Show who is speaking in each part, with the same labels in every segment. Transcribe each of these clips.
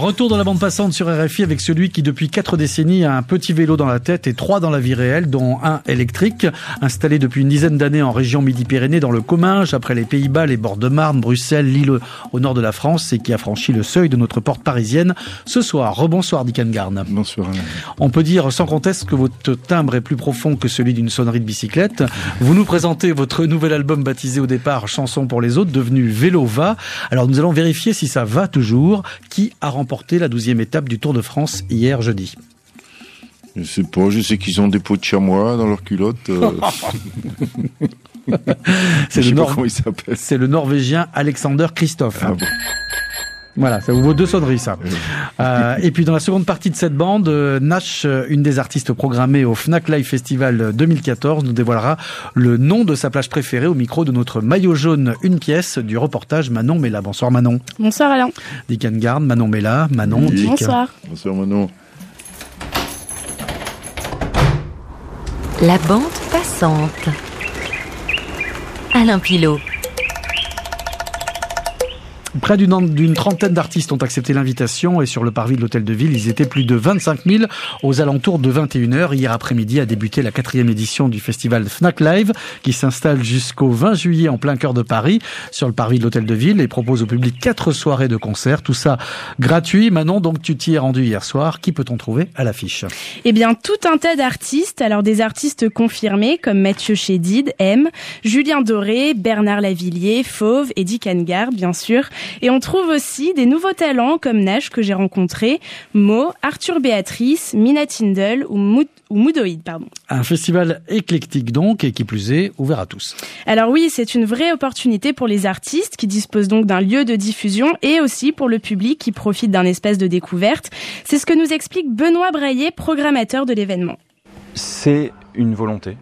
Speaker 1: Retour dans la bande passante sur RFI avec celui qui depuis 4 décennies a un petit vélo dans la tête et 3 dans la vie réelle, dont un électrique. Installé depuis une dizaine d'années en région Midi-Pyrénées dans le Comminges, après les Pays-Bas, les bords de Marne, Bruxelles, Lille au nord de la France et qui a franchi le seuil de notre porte parisienne. Ce soir, rebonsoir Dick Engarn.
Speaker 2: Bonsoir.
Speaker 1: On peut dire sans conteste que votre timbre est plus profond que celui d'une sonnerie de bicyclette. Vous nous présentez votre nouvel album baptisé au départ Chansons pour les autres, devenu Vélo va. Alors nous allons vérifier si ça va toujours. Qui a remporté la 12e étape du Tour de France hier jeudi?
Speaker 2: Je sais pas, je sais qu'ils ont des pots de chamois dans leurs culottes.
Speaker 1: C'est le Norvégien Alexander Kristoff.
Speaker 2: Ah bon.
Speaker 1: Voilà, ça vous vaut 2 sonneries, ça. Et puis dans la seconde partie de cette bande, Nash, une des artistes programmées au Fnac Live Festival 2014, nous dévoilera le nom de sa plage préférée au micro de notre maillot jaune une pièce du reportage Manon Mella. Bonsoir Manon.
Speaker 3: Bonsoir Alain.
Speaker 1: Dick Engarn, Manon Mella, Manon.
Speaker 2: Oui.
Speaker 1: Dick.
Speaker 3: Bonsoir.
Speaker 2: Bonsoir Manon.
Speaker 4: La bande passante. Alain Pilot.
Speaker 1: Près d'une trentaine d'artistes ont accepté l'invitation et sur le parvis de l'Hôtel de Ville, ils étaient plus de 25 000 aux alentours de 21h. Hier après-midi a débuté la 4e édition du festival Fnac Live qui s'installe jusqu'au 20 juillet en plein cœur de Paris sur le parvis de l'Hôtel de Ville et propose au public 4 soirées de concerts. Tout ça gratuit. Manon, donc tu t'y es rendu hier soir. Qui peut-on trouver à l'affiche?
Speaker 3: Eh bien, tout un tas d'artistes. Alors des artistes confirmés comme Mathieu Chédid, M, Julien Doré, Bernard Lavillier, Fauve et Dick Engarn, bien sûr. Et on trouve aussi des nouveaux talents comme Nash que j'ai rencontré, Mo, Arthur Béatrice, Mina Tindall ou Moodoïd, pardon.
Speaker 1: Un festival éclectique donc et qui plus est ouvert à tous.
Speaker 3: Alors oui, c'est une vraie opportunité pour les artistes qui disposent donc d'un lieu de diffusion et aussi pour le public qui profite d'un espace de découverte. C'est ce que nous explique Benoît Braillet, programmateur de l'événement.
Speaker 5: C'est une volonté,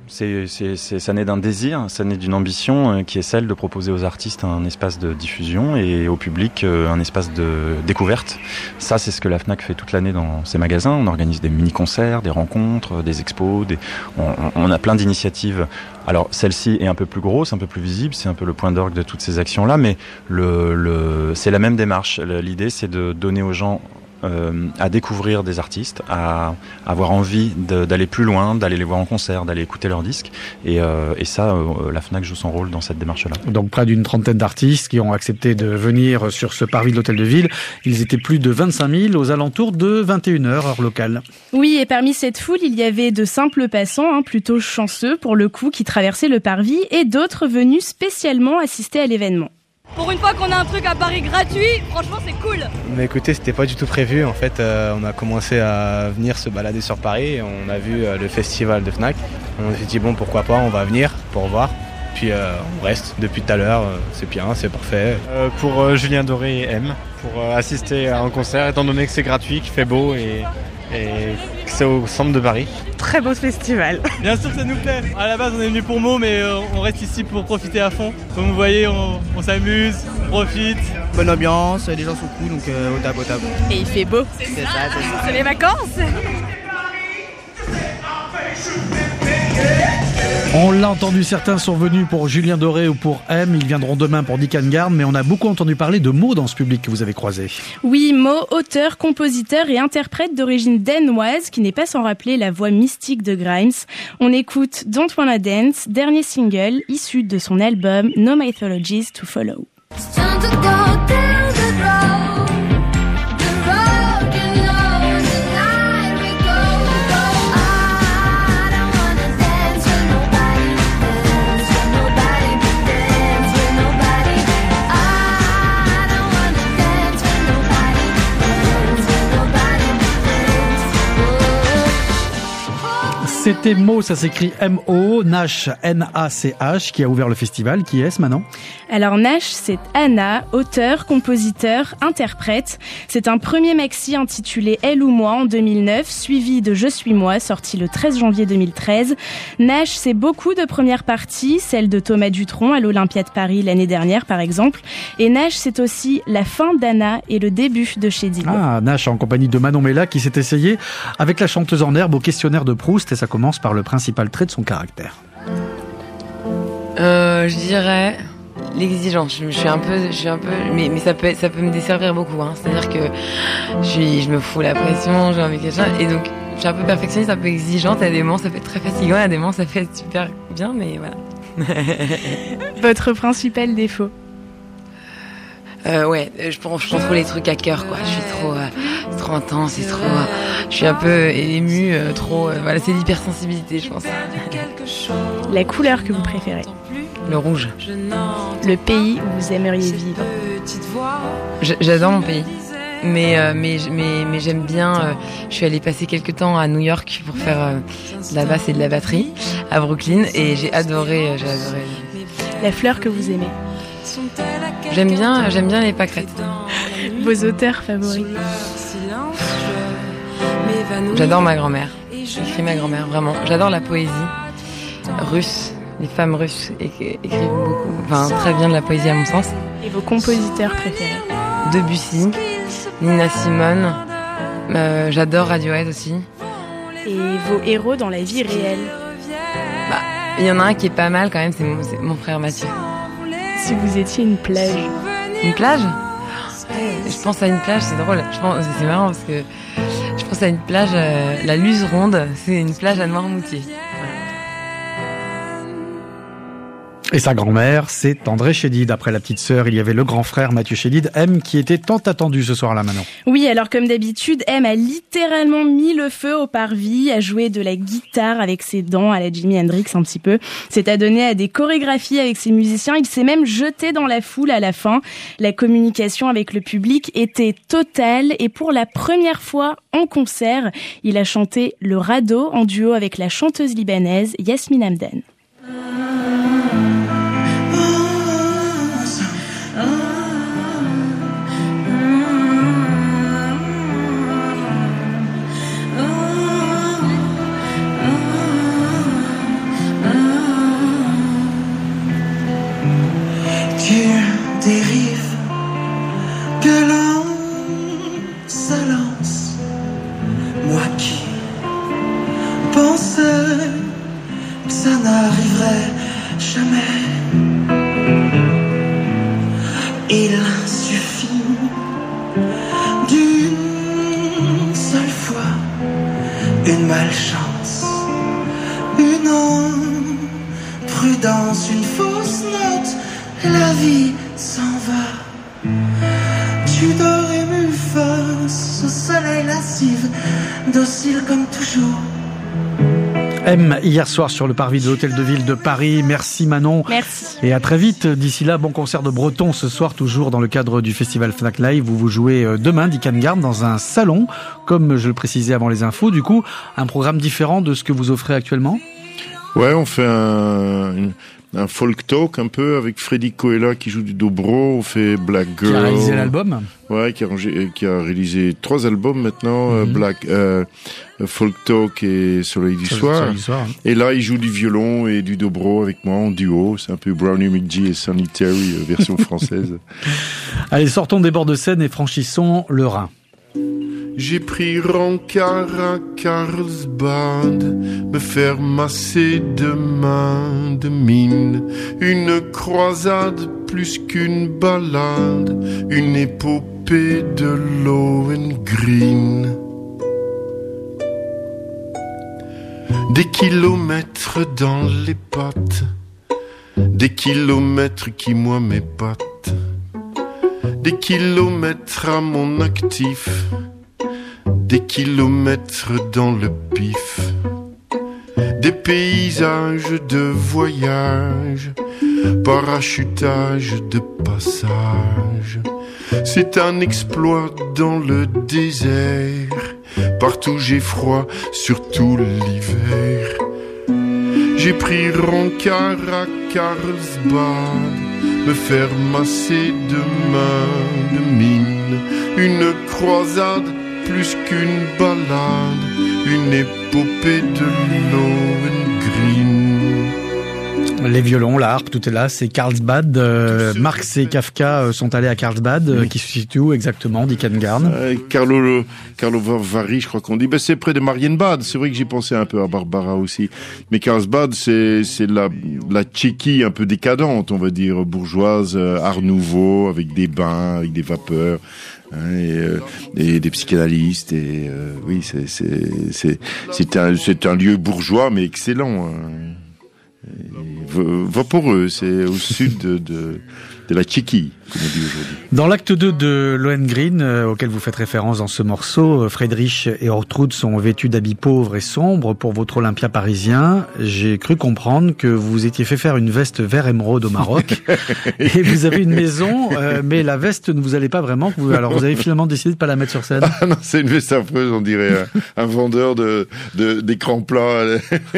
Speaker 5: ça naît d'un désir, ça naît d'une ambition qui est celle de proposer aux artistes un espace de diffusion et au public un espace de découverte. Ça, c'est ce que la Fnac fait toute l'année dans ses magasins. On organise des mini-concerts, des rencontres, des expos, on a plein d'initiatives. Alors celle-ci est un peu plus grosse, un peu plus visible, c'est un peu le point d'orgue de toutes ces actions-là, mais c'est la même démarche. L'idée, c'est de donner aux gens à découvrir des artistes, à avoir envie d'aller plus loin, d'aller les voir en concert, d'aller écouter leurs disques. Et ça, la Fnac joue son rôle dans cette démarche-là.
Speaker 1: Donc près d'une trentaine d'artistes qui ont accepté de venir sur ce parvis de l'Hôtel de Ville. Ils étaient plus de 25 000 aux alentours de 21h, heure locale.
Speaker 3: Oui, et parmi cette foule, il y avait de simples passants, plutôt chanceux pour le coup, qui traversaient le parvis et d'autres venus spécialement assister à l'événement.
Speaker 6: Pour une fois qu'on a un truc à Paris gratuit, franchement c'est cool.
Speaker 7: Mais écoutez, c'était pas du tout prévu. En fait, on a commencé à venir se balader sur Paris et on a vu le festival de Fnac. On s'est dit bon, pourquoi pas, on va venir pour voir. Puis on reste depuis tout à l'heure, c'est bien, c'est parfait.
Speaker 8: Pour Julien Doré et M, pour assister à un concert, étant donné que c'est gratuit, qu'il fait beau et que c'est au centre de Paris.
Speaker 9: Très beau festival.
Speaker 10: Bien sûr que ça nous plaît. À la base on est venu pour Mo, mais on reste ici pour profiter à fond. Comme vous voyez, on s'amuse, on profite.
Speaker 11: Bonne ambiance, les gens sont cool, donc au table.
Speaker 6: Et il fait beau.
Speaker 9: C'est ça.
Speaker 6: C'est les vacances.
Speaker 1: On l'a entendu, certains sont venus pour Julien Doré ou pour M. Ils viendront demain pour Dick Engarn, mais on a beaucoup entendu parler de Mo dans ce public que vous avez croisé.
Speaker 3: Oui, Mo, auteur, compositeur et interprète d'origine danoise, qui n'est pas sans rappeler la voix mystique de Grimes. On écoute Don't Wanna Dance, dernier single issu de son album No Mythologies to Follow.
Speaker 1: C'était Mo, ça s'écrit M-O, Nash, N-A-C-H, qui a ouvert le festival. Qui est-ce maintenant?
Speaker 3: Alors Nash, c'est Anna, auteur, compositeur, interprète. C'est un premier maxi intitulé Elle ou moi en 2009, suivi de Je suis moi, sorti le 13 janvier 2013. Nash, c'est beaucoup de premières parties, celle de Thomas Dutronc à l'Olympia de Paris l'année dernière par exemple. Et Nash, c'est aussi la fin d'Anna et le début de Chédid.
Speaker 1: Ah, Nash en compagnie de Manon Mella qui s'est essayée avec la chanteuse en herbe au questionnaire de Proust et ça commence par le principal trait de son caractère.
Speaker 9: Je dirais
Speaker 4: l'exigence. Je suis un peu, mais ça peut me desservir beaucoup. Hein. C'est-à-dire que je me fous la pression, j'ai envie de quelque chose, et donc je suis un peu perfectionniste, un peu exigeante. À des moments, ça peut être très fatigant, à des moments, ça fait super bien, mais voilà.
Speaker 3: Votre principal défaut?
Speaker 4: Je prends trop les trucs à cœur, quoi. Je suis trop intense, je suis un peu émue, voilà, c'est l'hypersensibilité, je pense.
Speaker 3: La couleur que vous préférez?
Speaker 4: Le rouge.
Speaker 3: Le pays où vous aimeriez vivre?
Speaker 4: J'adore mon pays, mais j'aime bien. Je suis allée passer quelques temps à New York pour faire de la basse et de la batterie à Brooklyn, et j'ai adoré.
Speaker 3: La fleur que vous aimez?
Speaker 4: J'aime bien les pâquerettes.
Speaker 3: Vos auteurs favoris?
Speaker 4: J'adore ma grand-mère. J'écris ma grand-mère, vraiment. J'adore la poésie russe. Les femmes russes écrivent beaucoup, très bien de la poésie à mon sens.
Speaker 3: Et vos compositeurs préférés?
Speaker 4: Debussy, Nina Simone. J'adore Radiohead aussi.
Speaker 3: Et vos héros dans la vie réelle?
Speaker 4: Il y en a un qui est pas mal quand même, c'est mon frère Mathieu.
Speaker 3: Si vous étiez une plage?
Speaker 4: Une plage? Je pense à une plage, c'est drôle. C'est marrant parce que je pense à une plage, la Luz Ronde, c'est une plage à Noirmoutier.
Speaker 1: Et sa grand-mère, c'est André Chédid. Après la petite sœur, il y avait le grand frère Mathieu Chédid, M, qui était tant attendu ce soir-là, Manon.
Speaker 3: Oui, alors comme d'habitude, M a littéralement mis le feu au parvis, a joué de la guitare avec ses dents à la Jimi Hendrix un petit peu. S'est adonné à des chorégraphies avec ses musiciens. Il s'est même jeté dans la foule à la fin. La communication avec le public était totale et pour la première fois en concert, il a chanté le radeau en duo avec la chanteuse libanaise Yasmine Hamdan.
Speaker 9: Dérive que l'on se lance. Moi qui pensais que ça n'arriverait jamais. Il suffit d'une seule fois, une malchance, une imprudence, une fausse note. La vie s'en va. Tu dors ému face au soleil lascive, docile comme toujours.
Speaker 1: M, hier soir sur le parvis de l'Hôtel de Ville de Paris. Merci Manon.
Speaker 3: Merci.
Speaker 1: Et à très vite. D'ici là, bon concert de Breton ce soir, toujours dans le cadre du festival Fnac Live, où vous jouez demain, Dick Garde, dans un salon, comme je le précisais avant les infos. Du coup, un programme différent de ce que vous offrez actuellement?
Speaker 2: Ouais, on fait un folk talk un peu avec Freddy Coella qui joue du dobro. On fait Black Girl.
Speaker 1: Qui a réalisé l'album?
Speaker 2: Ouais, qui a réalisé 3 albums maintenant. Black Folk Talk et Soleil du Soir. Et là, il joue du violon et du dobro avec moi en duo. C'est un peu Brownie McGee et Sonny Terry version française.
Speaker 1: Allez, sortons des bords de Seine et franchissons le Rhin.
Speaker 2: J'ai pris rencard à Carlsbad, me faire masser de main, de mine, une croisade plus qu'une balade, une épopée de Lohengrin. Des kilomètres dans les pattes, des kilomètres qui moi m'épatent, des kilomètres à mon actif, des kilomètres dans le pif, des paysages de voyage, parachutage de passage. C'est un exploit dans le désert, partout j'ai froid, surtout l'hiver. J'ai pris rencard à Carlsbad, me faire masser de main, de mine, une croisade plus qu'une balade, une épopée de Lohengrin.
Speaker 1: Les violons, la harpe, tout est là. C'est Carlsbad. Marx et Kafka sont allés à Carlsbad, qui se situe où exactement, dit Kangarn?
Speaker 2: Karlovari, je crois qu'on dit. C'est près de Marienbad. C'est vrai que j'ai pensé un peu à Barbara aussi. Mais Carlsbad, c'est la Tchéquie un peu décadente, on va dire, bourgeoise, art nouveau, avec des bains, avec des vapeurs. Et des psychanalystes oui, c'est un lieu bourgeois mais excellent. Vaporeux, c'est au sud de la Tchéquie, comme on dit aujourd'hui.
Speaker 1: Dans l'acte 2 de Lohengrin, auquel vous faites référence dans ce morceau, Friedrich et Ortrud sont vêtus d'habits pauvres et sombres pour votre Olympia parisien. J'ai cru comprendre que vous étiez fait faire une veste vert émeraude au Maroc. Et vous avez une maison, mais la veste ne vous allait pas vraiment. Alors vous avez finalement décidé de pas la mettre sur scène.
Speaker 2: Ah non, c'est une veste affreuse, on dirait un vendeur d'écrans plats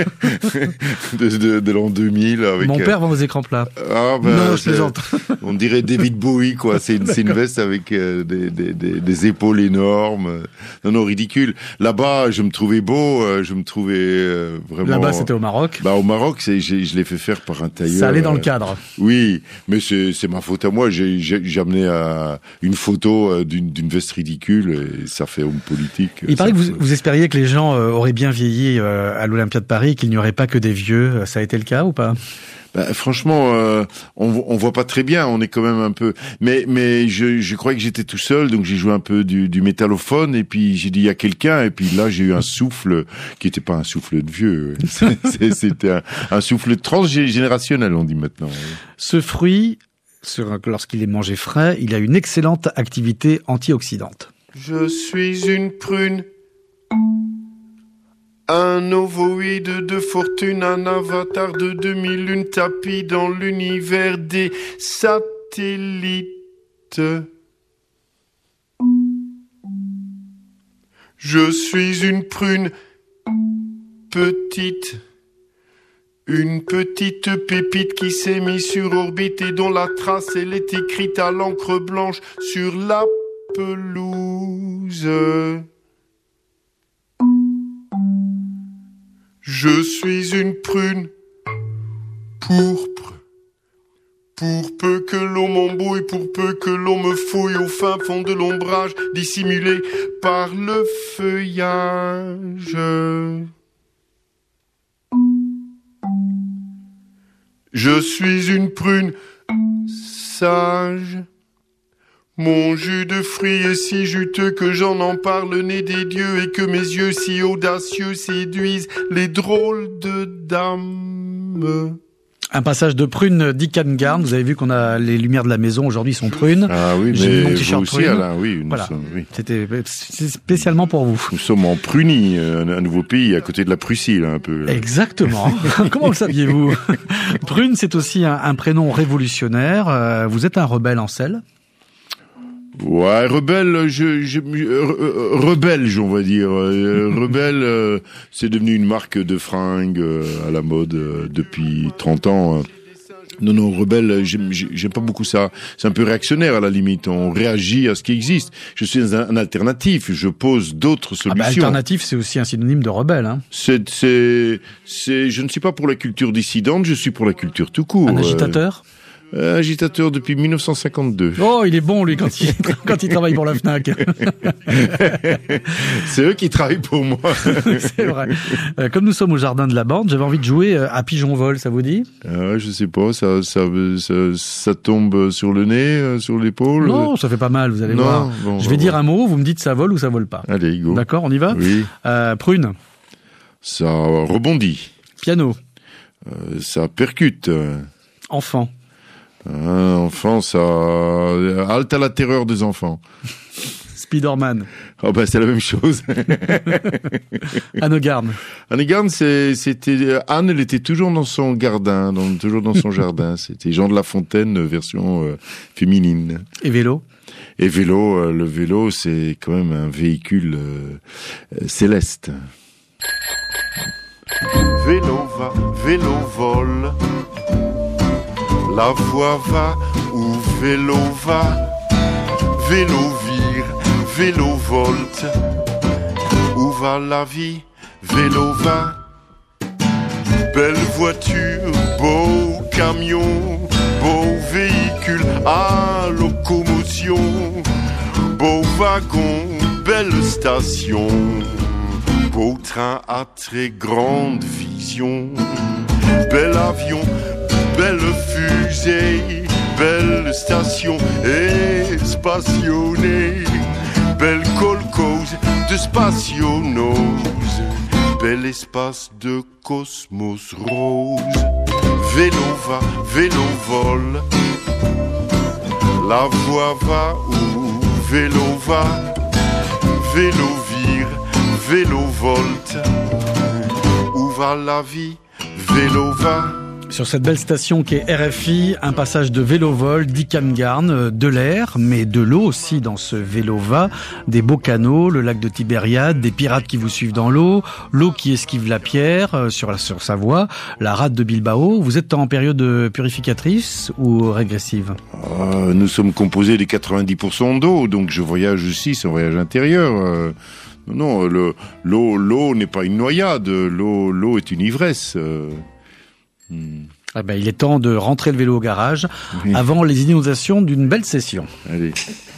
Speaker 2: de l'an 2000. Avec,
Speaker 1: mon père vend vos écrans plats.
Speaker 2: Ah ben, non, je plaisante. On dirait David Bowie, quoi. C'est une veste avec des épaules énormes. Non, ridicule. Là-bas, je me trouvais beau, vraiment...
Speaker 1: Là-bas, c'était au Maroc?
Speaker 2: Au Maroc, je l'ai fait faire par un tailleur.
Speaker 1: Ça allait dans le cadre.
Speaker 2: Oui, mais c'est ma faute à moi. J'ai amené une photo d'une veste ridicule et ça fait homme politique.
Speaker 1: Il paraît que vous espériez que les gens auraient bien vieilli à l'Olympia de Paris, qu'il n'y aurait pas que des vieux. Ça a été le cas ou pas?
Speaker 2: Franchement, on voit pas très bien, on est quand même un peu... Mais je croyais que j'étais tout seul, donc j'ai joué un peu du métallophone, et puis j'ai dit il y a quelqu'un, et puis là j'ai eu un souffle qui était pas un souffle de vieux, c'était un souffle transgénérationnel, on dit maintenant.
Speaker 1: Ce fruit, lorsqu'il est mangé frais, il a une excellente activité antioxydante.
Speaker 9: Je suis une prune, un ovoïde de fortune, un avatar de 2000, une tapis dans l'univers des satellites. Je suis une prune petite, une petite pépite qui s'est mise sur orbite et dont la trace elle est écrite à l'encre blanche sur la pelouse. Je suis une prune pourpre, pour peu que l'on m'embrouille, pour peu que l'on me fouille au fin fond de l'ombrage, dissimulé par le feuillage. Je suis une prune sage. Mon jus de fruits est si juteux que j'en empare le nez des dieux et que mes yeux si audacieux séduisent les drôles de dames.
Speaker 1: Un passage de prune d'Ikangarn. Vous avez vu qu'on a les lumières de la maison aujourd'hui sont prunes.
Speaker 2: Ah oui,
Speaker 1: j'ai
Speaker 2: mais
Speaker 1: mon t-shirt
Speaker 2: vous aussi,
Speaker 1: prune.
Speaker 2: Alain, oui.
Speaker 1: Voilà.
Speaker 2: Oui.
Speaker 1: C'était spécialement pour vous.
Speaker 2: Nous sommes en Prunie, un nouveau pays à côté de la Prussie, là, un peu.
Speaker 1: Exactement. Comment le saviez-vous? Prune, c'est aussi un prénom révolutionnaire. Vous êtes un rebelle en selle?
Speaker 2: Ouais, rebelle, rebelge, on va dire. Rebelle, c'est devenu une marque de fringues à la mode depuis 30 ans. Non, rebelle, j'aime pas beaucoup ça. C'est un peu réactionnaire à la limite. On réagit à ce qui existe. Je suis un alternatif. Je pose d'autres solutions.
Speaker 1: Alternatif, c'est aussi un synonyme de rebelle, hein.
Speaker 2: Je ne suis pas pour la culture dissidente. Je suis pour la culture tout court.
Speaker 1: Un agitateur?
Speaker 2: Agitateur depuis 1952.
Speaker 1: Oh, il est bon, lui, quand il travaille pour la Fnac.
Speaker 2: C'est eux qui travaillent pour moi.
Speaker 1: C'est vrai. Comme nous sommes au jardin de la bande, j'avais envie de jouer à pigeon vol, ça vous dit?
Speaker 2: Je sais pas, ça tombe sur le nez, sur l'épaule.
Speaker 1: Non, ça fait pas mal, vous allez voir.
Speaker 2: Bon,
Speaker 1: je vais dire un mot, vous me dites ça vole ou ça vole pas.
Speaker 2: Allez, go.
Speaker 1: D'accord, on y va?
Speaker 2: Oui.
Speaker 1: Prune.
Speaker 2: Ça rebondit.
Speaker 1: Piano.
Speaker 2: Ça percute.
Speaker 1: Enfant.
Speaker 2: Enfant, ça halte à la terreur des enfants.
Speaker 1: Spider-Man.
Speaker 2: C'est la même chose.
Speaker 1: Annegarn.
Speaker 2: Annegarn, c'était Anne, elle était toujours dans son jardin, toujours dans son jardin. C'était Jean de La Fontaine version féminine.
Speaker 1: Et vélo.
Speaker 2: Et vélo, le vélo, c'est quand même un véhicule céleste.
Speaker 9: Vélo va, vélo vole. La voix va où vélo va, vélo vire, vélo volte. Où va la vie, vélo va.
Speaker 2: belle voiture, beau camion, beau véhicule à locomotion, beau wagon, belle station, beau train à très grande vision, bel avion, belle fusée, belle station espationnée, belle colcose de spationose, bel espace de cosmos rose. Vélo va, vélo vole, la voie va où vélo va, vélo vire, vélo volte, où va la vie, vélo va.
Speaker 1: Sur cette belle station qu'est RFI, un passage de vélo-vol, d'Icamgarn, de l'air, mais de l'eau aussi dans ce vélo-va, des beaux canaux, le lac de Tibériade, des pirates qui vous suivent dans l'eau qui esquive la pierre sur sa voie, la rade de Bilbao. Vous êtes en période purificatrice ou régressive ?
Speaker 2: Nous sommes composés de 90% d'eau, donc je voyage aussi, c'est un voyage intérieur. Non, l'eau n'est pas une noyade, l'eau est une ivresse.
Speaker 1: Ah ben, il est temps de rentrer le vélo au garage avant les inondations d'une belle session.
Speaker 2: Allez.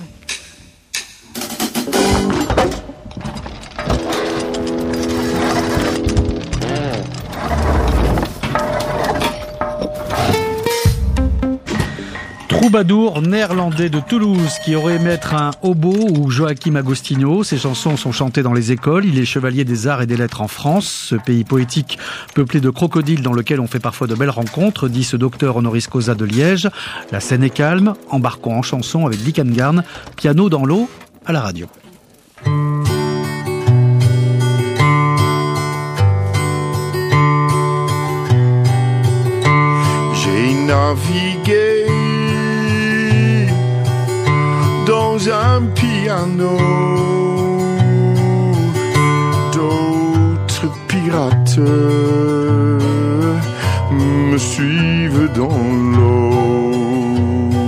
Speaker 1: Troubadour néerlandais de Toulouse qui aurait aimé être un hobo ou Joachim Agostino. Ses chansons sont chantées dans les écoles. Il est chevalier des arts et des lettres en France, ce pays poétique peuplé de crocodiles dans lequel on fait parfois de belles rencontres, dit ce docteur honoris causa de Liège. La scène est calme, embarquons en chanson avec Dickengarn, piano dans l'eau à la radio.
Speaker 2: J'ai navigué dans un piano, d'autres pirates me suivent dans l'eau.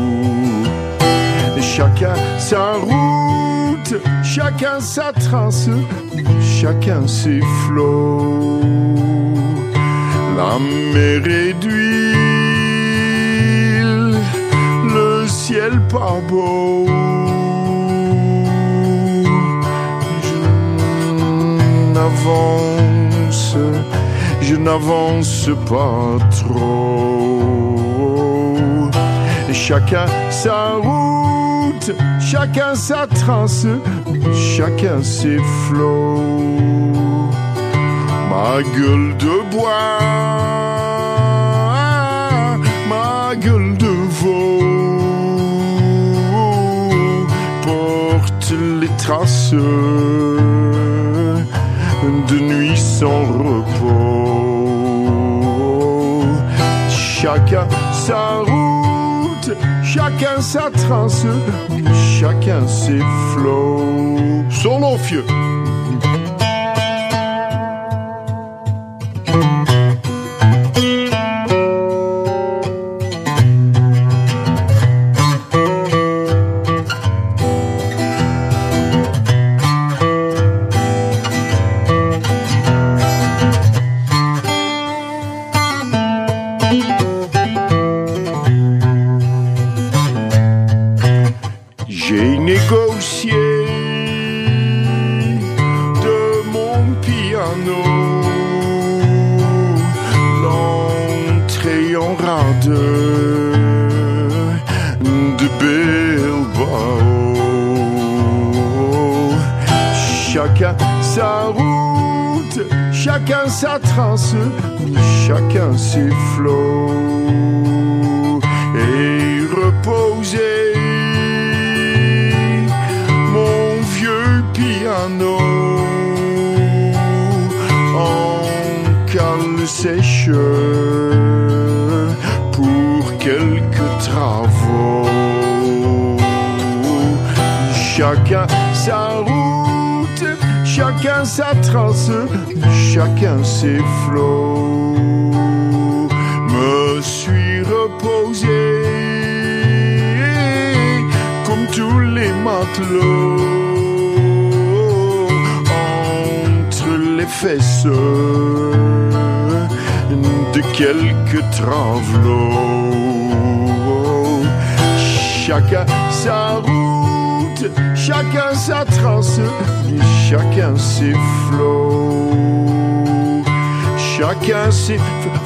Speaker 2: Chacun sa route, chacun sa trace, chacun ses flots. La mer est d'huile, le ciel pas beau. Je n'avance pas trop. Chacun sa route, chacun sa trace, chacun ses flots. Ma gueule de bois, ma gueule de veau porte les traces de nuit sans repos. Chacun sa route, chacun sa trace, chacun ses flots. Solo fieux. J'ai négocié de mon piano l'entrée en rade de Bilbao. Chacun sa route, chacun sa trace, chacun ses flots. Et reposer piano en cale sèche pour quelques travaux. Chacun sa route, chacun sa trace, chacun ses flots. Me suis reposé comme tous les matelots fesses de quelques travelots. Chacun sa route, chacun sa trace, et chacun ses flots. Chacun ses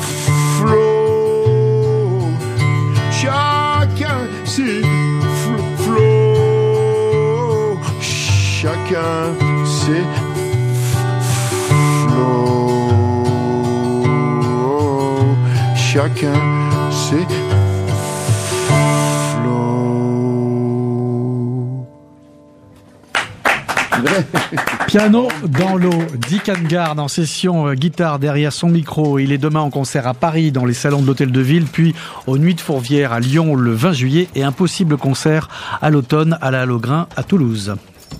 Speaker 2: flots, chacun ses flots, chacun ses flots, chacun ses
Speaker 1: Piano dans l'eau, Dick Hangard en session guitare derrière son micro. Il est demain en concert à Paris dans les salons de l'Hôtel de Ville, puis aux Nuits de Fourvière à Lyon le 20 juillet et un possible concert à l'automne à la Halograin à Toulouse.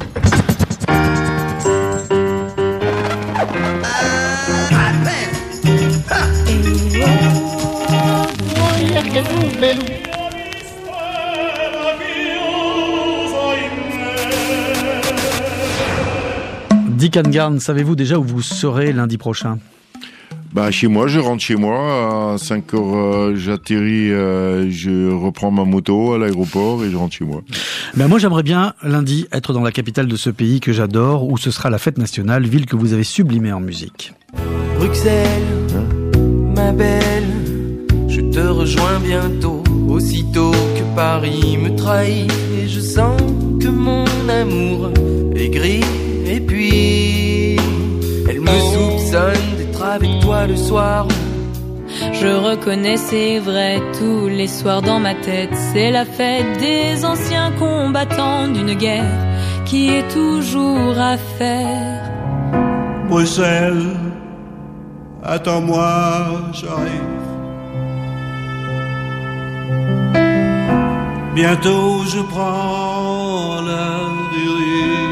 Speaker 1: Dick Hangard, savez-vous déjà où vous serez lundi prochain ?
Speaker 2: Chez moi, je rentre chez moi, à 5h j'atterris, je reprends ma moto à l'aéroport et je rentre chez moi.
Speaker 1: Moi j'aimerais bien lundi être dans la capitale de ce pays que j'adore, où ce sera la fête nationale, ville que vous avez sublimée en musique.
Speaker 12: Bruxelles, ma belle, je te rejoins bientôt, aussitôt que Paris me trahit et je sens que mon amour est gris. Et puis, elle me soupçonne d'être avec toi le soir.
Speaker 13: Je reconnais, c'est vrai, tous les soirs dans ma tête, c'est la fête des anciens combattants d'une guerre qui est toujours à faire.
Speaker 14: Bruxelles, attends-moi, j'arrive. Bientôt je prends la dérive.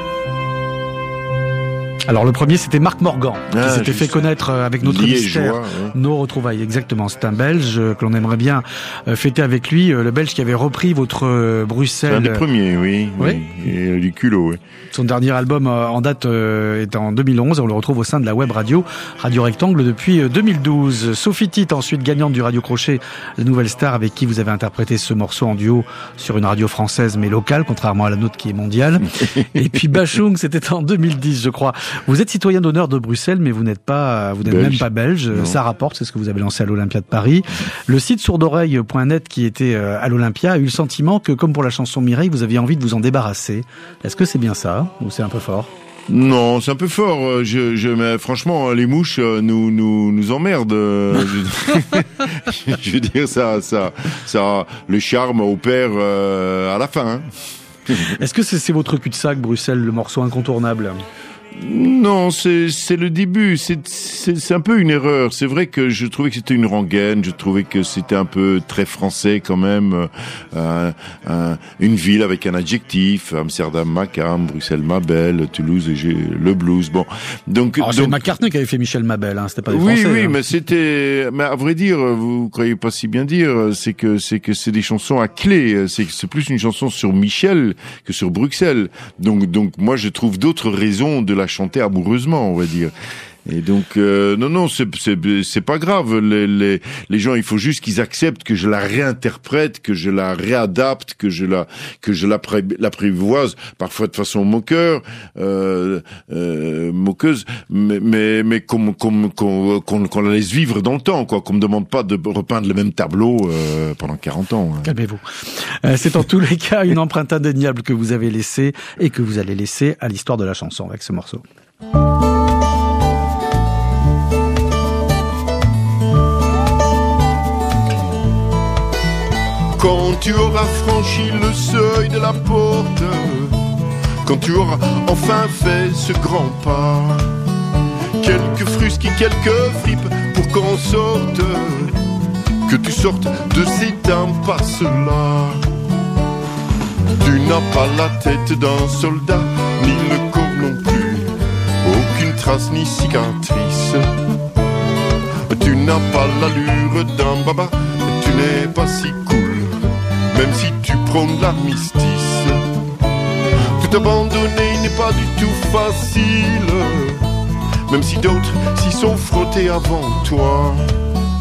Speaker 1: Alors le premier c'était Marc Morgan qui s'était fait connaître avec notre mystère, nos retrouvailles, exactement. C'est un Belge que l'on aimerait bien fêter avec lui, le Belge qui avait repris votre Bruxelles.
Speaker 2: C'est un des premiers, oui. Et du culot, oui.
Speaker 1: Son dernier album en date est en 2011 et on le retrouve au sein de la web radio Radio Rectangle depuis 2012. Sophie Tite, ensuite gagnante du Radio Crochet, la nouvelle star avec qui vous avez interprété ce morceau en duo sur une radio française mais locale, contrairement à la nôtre qui est mondiale. Et puis Bachung, c'était en 2010 je crois. Vous êtes citoyen d'honneur de Bruxelles, mais vous n'êtes même pas belge. Non. Ça rapporte, c'est ce que vous avez lancé à l'Olympia de Paris. Le site sourdoreille.net qui était à l'Olympia a eu le sentiment que, comme pour la chanson Mireille, vous aviez envie de vous en débarrasser. Est-ce que c'est bien ça, ou c'est un peu fort ?
Speaker 2: Non, c'est un peu fort. Mais franchement, les mouches nous emmerdent. Je veux dire, ça, le charme opère à la fin. Hein.
Speaker 1: Est-ce que c'est votre cul-de-sac, Bruxelles, le morceau incontournable ?
Speaker 2: Non, c'est le début. C'est un peu une erreur. C'est vrai que je trouvais que c'était une rengaine. Je trouvais que c'était un peu très français quand même. Une ville avec un adjectif. Amsterdam, ma cam, Bruxelles, ma belle, Toulouse, le blues. Bon, donc
Speaker 1: c'est McCartney qui avait fait Michel Mabel. C'était pas des Français.
Speaker 2: Oui, mais mais à vrai dire, vous croyez pas si bien dire. C'est que c'est des chansons à clé. C'est plus une chanson sur Michel que sur Bruxelles. Donc moi je trouve d'autres raisons de la chanter amoureusement, on va dire. Et donc non, c'est pas grave. Les gens, il faut juste qu'ils acceptent que je la réinterprète, que je la réadapte, que je l'apprivoise, parfois de façon moqueuse, mais qu'on la laisse vivre dans le temps, quoi. Qu'on me demande pas de repeindre le même tableau pendant 40 ans. Hein.
Speaker 1: Calmez-vous. C'est en tous les cas une empreinte indéniable que vous avez laissée et que vous allez laisser à l'histoire de la chanson avec ce morceau.
Speaker 2: Quand tu auras franchi le seuil de la porte, quand tu auras enfin fait ce grand pas, quelques frusques, quelques fripes pour qu'on sorte, que tu sortes de cette impasse-là. Tu n'as pas la tête d'un soldat, ni le corps non plus, aucune trace ni cicatrice. Tu n'as pas l'allure d'un baba, tu n'es pas si cool, même si tu prônes l'armistice. Tout abandonner n'est pas du tout facile, même si d'autres s'y sont frottés avant toi.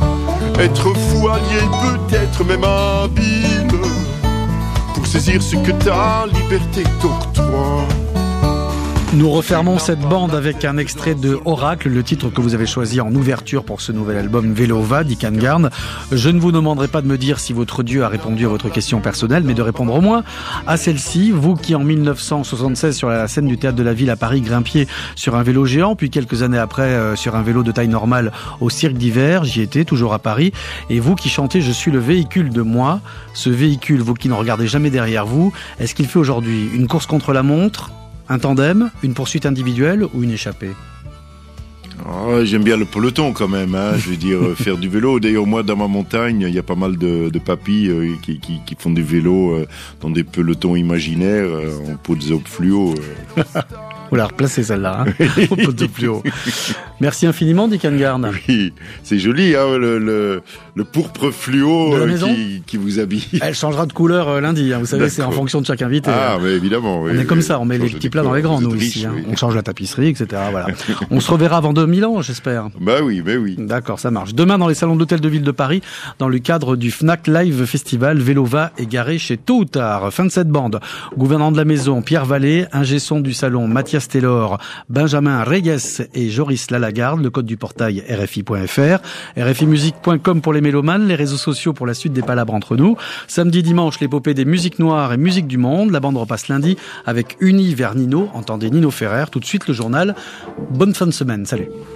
Speaker 2: Être fou, allié, peut-être même habile, pour saisir ce que ta liberté t'octroie.
Speaker 1: Nous refermons cette bande avec un extrait de Oracle, le titre que vous avez choisi en ouverture pour ce nouvel album Vélo va d'Ikan Garn. Je ne vous demanderai pas de me dire si votre Dieu a répondu à votre question personnelle, mais de répondre au moins à celle-ci. Vous qui en 1976 sur la scène du Théâtre de la Ville à Paris grimpiez sur un vélo géant, puis quelques années après sur un vélo de taille normale au Cirque d'hiver, j'y étais, toujours à Paris. Et vous qui chantez « Je suis le véhicule de moi », ce véhicule, vous qui ne regardez jamais derrière vous, est-ce qu'il fait aujourd'hui une course contre la montre, un tandem, une poursuite individuelle ou une échappée?
Speaker 2: Oh, j'aime bien le peloton quand même, hein. Je veux dire, faire du vélo. D'ailleurs, moi, dans ma montagne, il y a pas mal de papis qui font du vélo dans des pelotons imaginaires en peau de zob fluo.
Speaker 1: Vous la replacez celle-là, hein, au pot de plus haut. Merci infiniment, Ikan Garn.
Speaker 2: Oui, c'est joli, hein, le pourpre fluo qui vous habille.
Speaker 1: Elle changera de couleur lundi, hein, vous savez, c'est en fonction de chaque invité.
Speaker 2: Ah, mais évidemment.
Speaker 1: On est comme ça, on met les petits plats dans les grands, nous, ici. Hein. Oui. On change la tapisserie, etc. Voilà. On se reverra avant 2000 ans, j'espère.
Speaker 2: Bah oui.
Speaker 1: D'accord, ça marche. Demain, dans les salons d'hôtel de ville de Paris, dans le cadre du Fnac Live Festival, Vélo va est garé chez Tôt ou Tard. Fin de cette bande. Gouvernant de la maison, Pierre Vallée, ingé son du salon, Mathias Taylor, Benjamin Reyes et Joris Lalagarde, le code du portail RFI.fr, RFImusique.com pour les mélomanes, les réseaux sociaux pour la suite des palabres entre nous. Samedi, dimanche, l'épopée des musiques noires et musiques du monde. La bande repasse lundi avec Uni vers Nino. Entendez Nino Ferrer. Tout de suite, le journal. Bonne fin de semaine. Salut.